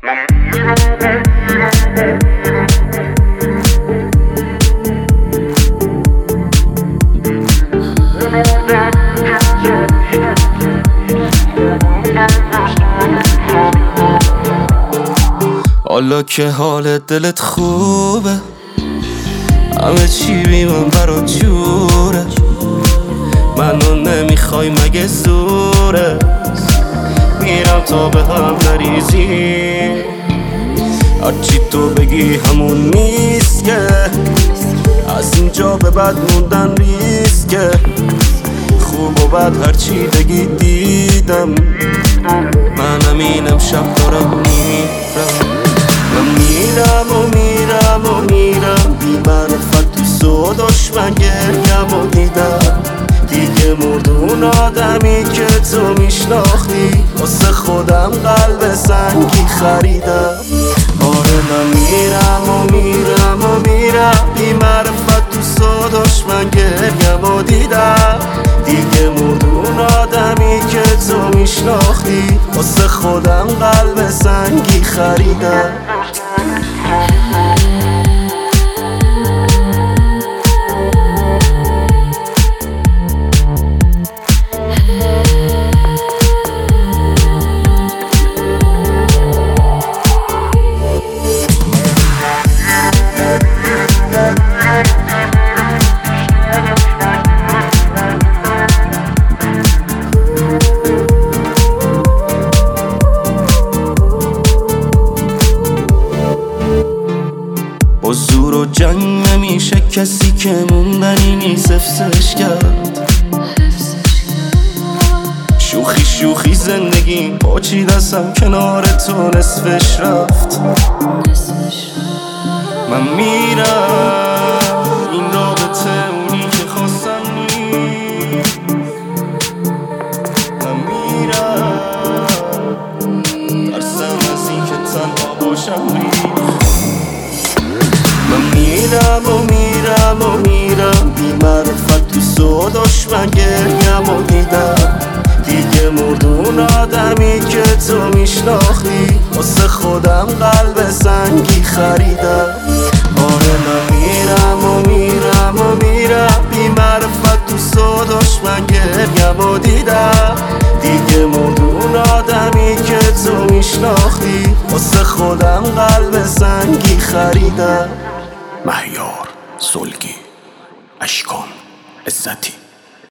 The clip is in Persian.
حالا که حال دلت خوبه، همه چی بی من برات جوره، منو نمیخوای مگه زوره، میرم تا به هم نریزی، هرچی تو بگی همون نیست که، از اینجا به بعد موندن ریسکه، خوب و بد هرچی بگی دیدم، منم این امشب دارم میرم، من میرم و میرم و میرم، بی معرفت تو سوداش من گریم و دیدم، دیگه مردون آدمی که تو میشناختی، واسه خودم قلب سنگی خریدم. آره من میرم و میرم و میرم، بی معرفت تو سوداش من گریم و دیدم، دیگه مردون آدمی که تو میشناختی، واسه خودم قلب سنگی خریدم. با زور و جنگ نمیشه کسی که موندنی نیست حفظش کرد، شوخی شوخی زندگی پاچی دستم کنار تو نصفش رفت، من میرم این رابطه اونی که خواستم نیست، من میرم ترسم از این که تنها باشم نیست، من میرم و میرم و میرم، بی معرفت تو سوداش من گریم و دیدم، دیگه مردون آدمی که تو میشناختی، واسه خودم قلب سنگی خریدم. آره من میرم و میرم و میرم، بی معرفت تو سوداش من گریم و دیدم، دیگه مردون آدمی که تو میشناختی، واسه خودم قلب سنگی خریدم. مهیار سلگی، اشکان عزتی.